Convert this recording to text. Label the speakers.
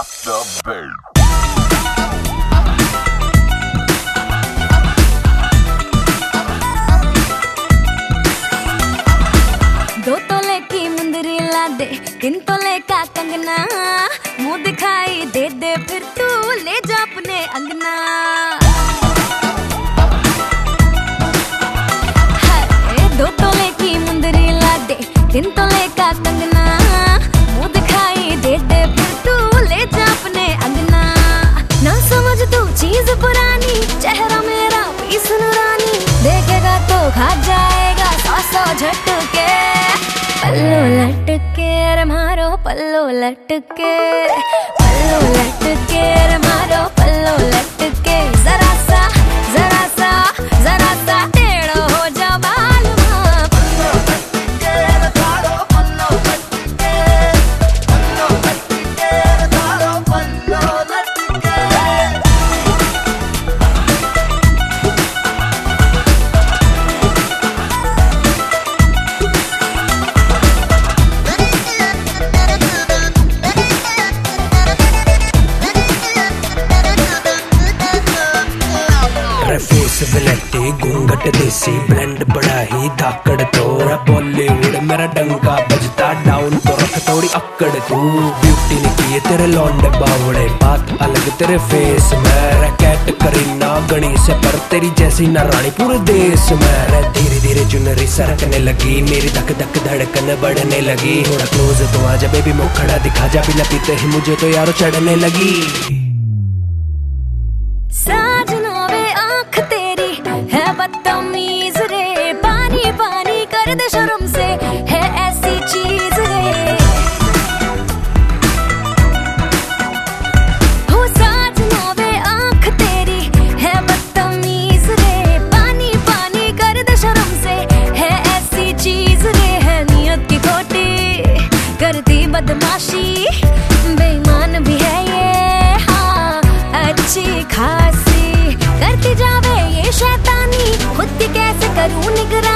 Speaker 1: Drop the bass.
Speaker 2: दो तोले की मुंदरी ला दे, 3 तोले का कंगना, मुंह दिखाई दे दे फिर तू ले जा अपने अंगना। हाय 2 तोले की मुंदरी ला दे, 3 तोले का कंगना, मुंह दिखाई दे दे फिर तू ले जा अपने अंगना। ना समझ तू चीज पुरानी, चेहरा मेरा पीस नूरानी, देखेगा तो खा जाएगा 100 झटके। पल्लो लटके रे मारो पल्लो लटके, पल्लो लटके रे मारो पल्लो लटके। जरा सा टेढ़ो हो जा मालूम। पल्लो लटके रे मारो पल्लो लटके, पल्लो लटके रे मारो पल्लो लटके।
Speaker 3: फेस विलेटी घूंघट देसी ब्लेंड बड़ा ही धाकड़ तोरा। बॉलीवुड मेरा डंका बजता, डाउन तो रख थोड़ी अक्कड़ तू। ब्यूटी ने किए तेरे लौंडे बावड़े, बात अलग तेरे फेस में। रैकेट करीना गणी से पर तेरी जैसी ना रानी पूरे देश में। धीरे धीरे चुनरी सरकने लगी, मेरी धक धक धड़कन बढ़ने लगी। थोड़ा क्लोज तो आजा बेबी, मुखड़ा दिखा जा, बिना पीते ही मुझे तो यारो चढ़ने लगी।
Speaker 2: साजना वे आँख तेरी है बदतमीज रे, पानी पानी कर दे शर्म से, है ऐसी चीज रे। हो साजना वे आँख तेरी है बदतमीज रे, पानी पानी कर दे शर्म से, है ऐसी चीज रे। है नियत की खोटी करती बदमाशी, बेईमान भी है ये हाँ अच्छी खासी। करती जावे ये शैतानी, खुद की कैसे करूं निगरानी।